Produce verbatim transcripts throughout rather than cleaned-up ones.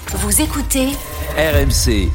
Vous écoutez R M C.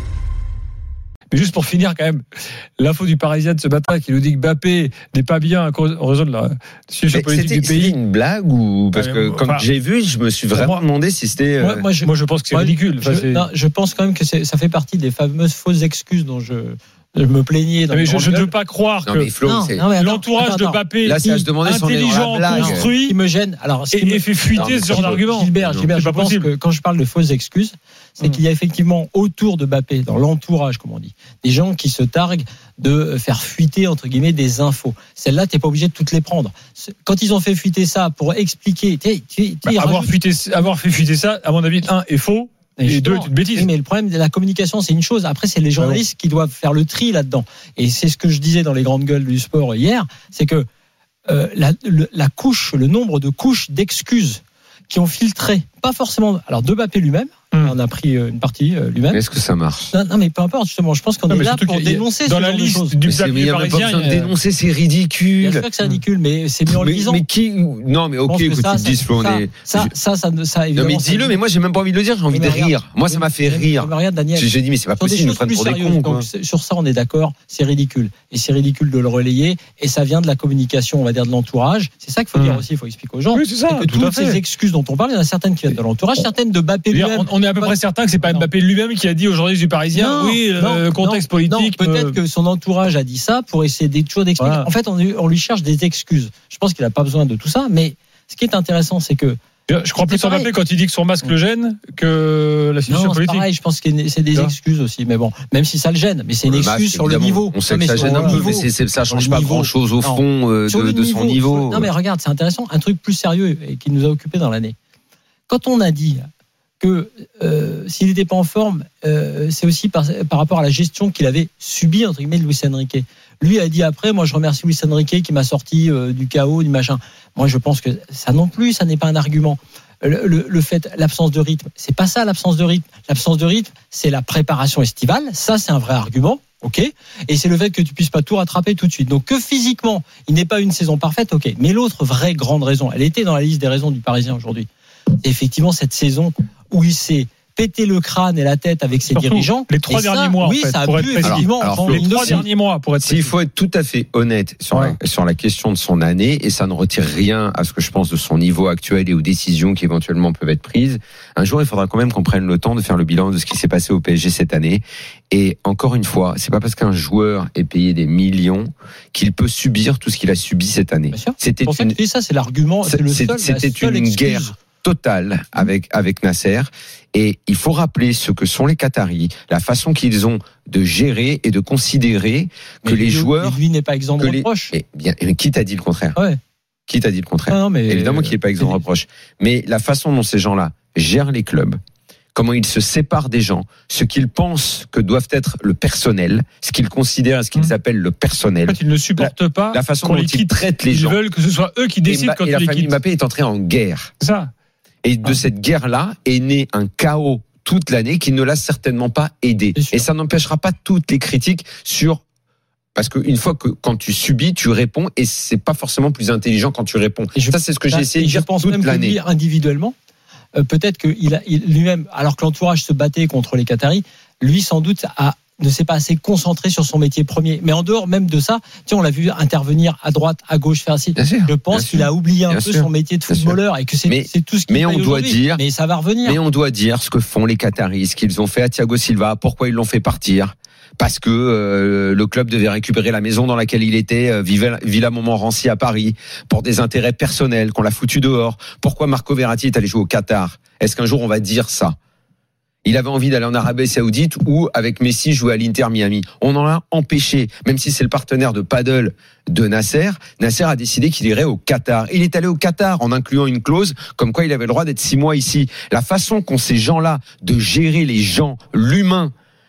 Mais juste pour finir quand même, l'info du Parisien de ce matin qui nous dit que Mbappé n'est pas bien en raison de la situation politique du pays. C'était une blague ou parce que enfin, quand j'ai vu, je me suis vraiment moi, demandé si c'était. Moi, moi, je, moi, je pense que c'est moi, ridicule. Je, enfin, c'est... Non, je pense quand même que c'est, ça fait partie des fameuses fausses excuses dont je. Je me plaignais. Dans mais je, je ne gueule. veux pas croire non, que mais Flo, non, c'est... non, mais attends, l'entourage attends, de attends. Mbappé, Là, c'est à se demander si on est dans intelligent, la blague. construit, qui me gêne. Alors, ce et, qui me... et fait fuiter non, ce genre d'argument. Gilbert, Gilbert, c'est je pas pense possible. que quand je parle de fausses excuses, c'est mmh. qu'il y a effectivement autour de Mbappé, dans l'entourage, comme on dit, des gens qui se targuent de faire fuiter entre guillemets des infos. Celles-là, t'es pas obligé de toutes les prendre. Quand ils ont fait fuiter ça pour expliquer, t'es, t'es, t'es bah, avoir, rajoute... fuité, avoir fait fuiter ça, à mon avis, un est faux. Et, et deux, c'est une bêtise. Oui, mais le problème de la communication, c'est une chose. Après, c'est les journalistes qui doivent faire le tri là-dedans. Et c'est ce que je disais dans les grandes gueules du sport hier, c'est que euh, la, le, la couche, le nombre de couches d'excuses qui ont filtré, pas forcément. Alors, de Mbappé lui-même, hum. on a pris une partie euh, lui-même. Est-ce que ça marche? Non, non, mais peu importe. Justement, je pense qu'on non, est là pour dénoncer dans ce la genre liste de choses. du mais papier parisien. Il y a dénoncer, c'est ridicule. Bien sûr que c'est ridicule, mais c'est mieux en le mais, disant. mais qui Non, mais ok que, que ça, tu te dises, Flo, on ça, est. Ça, ça, ça, ça, ça non, mais dis-le. Mais moi, j'ai même pas envie de le dire. J'ai envie de rire. Moi, ça m'a fait rire. Regarde, Daniel. J'ai dit, mais c'est pas possible. Ils nous prennent pour des cons. Donc, sur ça, on est d'accord. C'est ridicule. Et c'est ridicule de le relayer. Et ça vient de la communication, on va dire, de l'entourage. C'est ça qu'il faut dire aussi. Il faut expliquer aux gens. Oui, c'est ça. Que toutes ces excuses dont on parle, il y en a certaines qui viennent de l'entourage, certaines de Mbappé lui-même. On est à peu près certain que c'est pas Mbappé lui-même qui a dit aujourd'hui du Parisien. Non, oui, non, euh, contexte non, politique. Non, peut-être euh... que son entourage a dit ça pour essayer des toujours d'expliquer. Voilà. En fait, on, on lui cherche des excuses. Je pense qu'il n'a pas besoin de tout ça, mais ce qui est intéressant, c'est que je crois plus en Mbappé quand il dit que son masque le gêne que la situation non, politique. C'est pareil, je pense que c'est des excuses aussi, mais bon, même si ça le gêne, mais c'est une excuse sur le niveau. On sait que ça gêne un peu, mais c'est, ça change pas grand-chose au fond euh, de, de son niveau. Non, mais regarde, c'est intéressant, un truc plus sérieux et qui nous a occupé dans l'année. Quand on a dit que euh, s'il n'était pas en forme, euh, c'est aussi par, par rapport à la gestion qu'il avait subie entre guillemets de Luis Enrique. Lui a dit après, moi je remercie Luis Enrique qui m'a sorti euh, du chaos, du machin. Moi je pense que ça non plus, ça n'est pas un argument. Le, le, le fait, l'absence de rythme, c'est pas ça l'absence de rythme. L'absence de rythme, c'est la préparation estivale. Ça, c'est un vrai argument. Ok, et c'est le fait que tu puisses pas tout rattraper tout de suite. Donc que physiquement, il n'est pas une saison parfaite. Ok, mais l'autre vraie grande raison, elle était dans la liste des raisons du Parisien aujourd'hui. C'est effectivement cette saison où il s'est pété le crâne et la tête avec ses surtout dirigeants. Les trois ça, derniers mois, oui, en fait, ça a pour pu être effectivement. Alors, alors, les trois derniers mois, pour être S'il faut être tout à fait honnête sur, ouais. la, sur la question de son année, et ça ne retire rien à ce que je pense de son niveau actuel et aux décisions qui éventuellement peuvent être prises, un jour il faudra quand même qu'on prenne le temps de faire le bilan de ce qui s'est passé au P S G cette année. Et encore une fois, c'est pas parce qu'un joueur est payé des millions qu'il peut subir tout ce qu'il a subi cette année. C'était pour ça, une... que ça, c'est l'argument. C'est le seul, c'était la seule une excuse. guerre totale avec avec Nasser, et il faut rappeler ce que sont les Qataris, la façon qu'ils ont de gérer et de considérer que mais les lui, joueurs. Lui n'est pas exempt de reproche. Les... Bien, mais qui t'a dit le contraire? Ouais. Qui t'a dit le contraire? Ah non, mais évidemment qu'il n'est pas exempt de reproche. Mais la façon dont ces gens-là gèrent les clubs, comment ils se séparent des gens, ce qu'ils pensent que doivent être le personnel, ce qu'ils considèrent, ce qu'ils mmh. appellent le personnel. En fait, ils ne supportent la, pas la façon dont ils quitte, traitent les ils gens. Ils veulent que ce soit eux qui décident et quand et ils la les famille quittent. Mbappé est entrée en guerre. C'est ça. Et de ah. cette guerre-là est né un chaos toute l'année qui ne l'a certainement pas aidé. Et ça n'empêchera pas toutes les critiques sur... Parce qu'une fois que quand tu subis, tu réponds, et c'est pas forcément plus intelligent quand tu réponds. Et je, ça, c'est ce que j'ai essayé de dire toute l'année. Je pense même que lui, individuellement, euh, peut-être qu'il a il, lui-même, alors que l'entourage se battait contre les Qataris, lui sans doute a ne s'est pas assez concentré sur son métier premier. Mais en dehors même de ça, tiens, on l'a vu intervenir à droite, à gauche, faire ainsi. Je pense qu'il a oublié un peu son métier de footballeur et que c'est, mais, c'est tout ce qu'il mais on doit dire, mais ça va revenir. Mais on doit dire ce que font les Qataris, ce qu'ils ont fait à Thiago Silva, pourquoi ils l'ont fait partir. Parce que euh, le club devait récupérer la maison dans laquelle il était, euh, Villa Montmorency à Paris, pour des intérêts personnels, qu'on l'a foutu dehors. Pourquoi Marco Verratti est allé jouer au Qatar? Est-ce qu'un jour on va dire ça? Il avait envie d'aller en Arabie Saoudite ou avec Messi jouer à l'Inter Miami. On en a empêché, même si c'est le partenaire de paddle de Nasser. Nasser a décidé qu'il irait au Qatar. Il est allé au Qatar en incluant une clause comme quoi il avait le droit d'être six mois ici. La façon qu'ont ces gens-là de gérer les gens, l'humain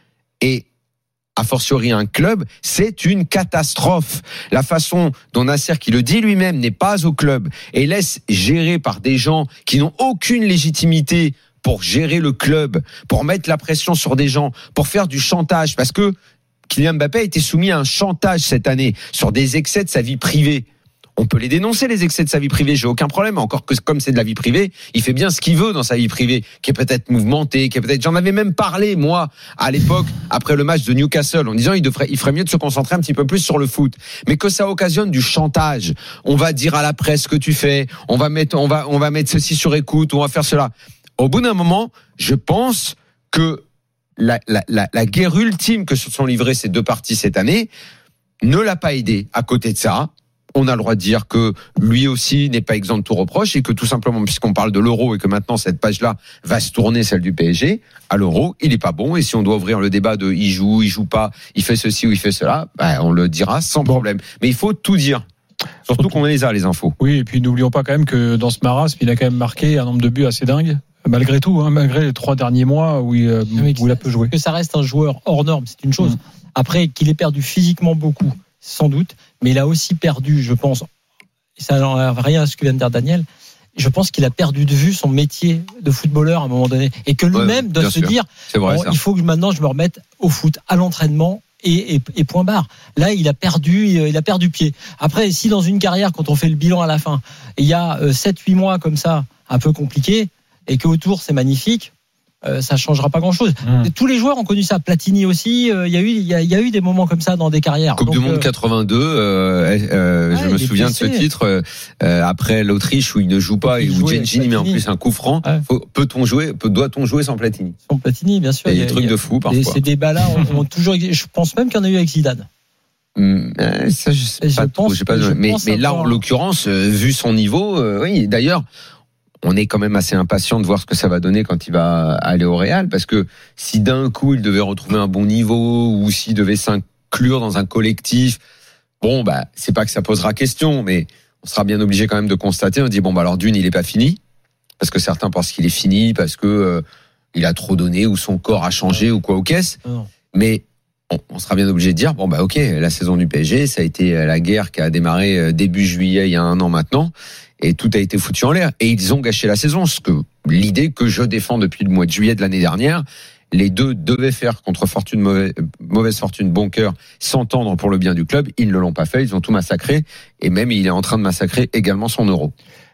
et a fortiori un club, c'est une catastrophe. La façon dont Nasser, qui le dit lui-même, n'est pas au club et laisse gérer par des gens qui n'ont aucune légitimité pour gérer le club, pour mettre la pression sur des gens, pour faire du chantage, parce que Kylian Mbappé a été soumis à un chantage cette année sur des excès de sa vie privée. On peut les dénoncer, les excès de sa vie privée, j'ai aucun problème. Encore que comme c'est de la vie privée, il fait bien ce qu'il veut dans sa vie privée, qui est peut-être mouvementée, qui est peut-être. J'en avais même parlé moi à l'époque après le match de Newcastle en disant il devrait, il ferait mieux de se concentrer un petit peu plus sur le foot. Mais que ça occasionne du chantage. On va dire à la presse ce que tu fais, on va mettre, on va, on va mettre ceci sur écoute, on va faire cela. Au bout d'un moment, je pense que la, la, la, la guerre ultime que se sont livrées ces deux parties cette année ne l'a pas aidé. À côté de ça, on a le droit de dire que lui aussi n'est pas exempt de tout reproche et que tout simplement, puisqu'on parle de l'euro et que maintenant cette page-là va se tourner, celle du P S G, à l'euro, il est pas bon. Et si on doit ouvrir le débat de il joue, il joue pas, il fait ceci ou il fait cela, ben, on le dira sans problème. Mais il faut tout dire. Surtout qu'on les a, les infos. Oui, et puis n'oublions pas quand même que dans ce marasme, il a quand même marqué un nombre de buts assez dingue. Malgré tout, hein, malgré les trois derniers mois où il, où il a peu joué. Que ça reste un joueur hors norme, c'est une chose. Mmh. Après, qu'il ait perdu physiquement beaucoup, sans doute, mais il a aussi perdu, je pense, ça n'enlève rien à ce que vient de dire Daniel, je pense qu'il a perdu de vue son métier de footballeur à un moment donné, et que lui-même ouais, doit se sûr. dire, vrai, bon, il faut que maintenant je me remette au foot, à l'entraînement, et, et, et point barre. Là, il a perdu, il a perdu pied. Après, si dans une carrière, quand on fait le bilan à la fin, il y a sept huit mois comme ça, un peu compliqué, et qu'autour c'est magnifique, euh, ça changera pas grand-chose. Mmh. Tous les joueurs ont connu ça. Platini aussi. Il euh, y a eu, il y, y a eu des moments comme ça dans des carrières. Coupe Donc, du Monde euh... quatre-vingt-deux. Euh, euh, ouais, je me souviens blessé. de ce titre euh, après l'Autriche où il ne joue pas et où Gengin met en plus un coup franc. Ouais. Faut, peut-on jouer, peut, doit-on jouer sans Platini? Sans Platini, bien sûr. Il y a des trucs de fou parfois. Et ces débats-là ont, ont toujours. Je pense même qu'il y en a eu avec Zidane. Mmh, ça, je sais je pas. Pense, je sais pas je mais, pense mais là, en l'occurrence, euh, vu son niveau, euh, oui. D'ailleurs. On est quand même assez impatient de voir ce que ça va donner quand il va aller au Real, parce que si d'un coup il devait retrouver un bon niveau ou s'il devait s'inclure dans un collectif, bon bah c'est pas que ça posera question, mais on sera bien obligé quand même de constater. On dit bon bah alors d'une il est pas fini, parce que certains pensent qu'il est fini parce que euh, il a trop donné ou son corps a changé ou quoi aux caisses, mais on, on sera bien obligé de dire bon bah ok, la saison du P S G ça a été la guerre qui a démarré début juillet il y a un an maintenant. Et tout a été foutu en l'air. Et ils ont gâché la saison. Ce que, l'idée que je défends depuis le mois de juillet de l'année dernière, les deux devaient faire contre fortune, mauvaise, mauvaise fortune, bon cœur, s'entendre pour le bien du club. Ils ne l'ont pas fait. Ils ont tout massacré. Et même, il est en train de massacrer également son euro.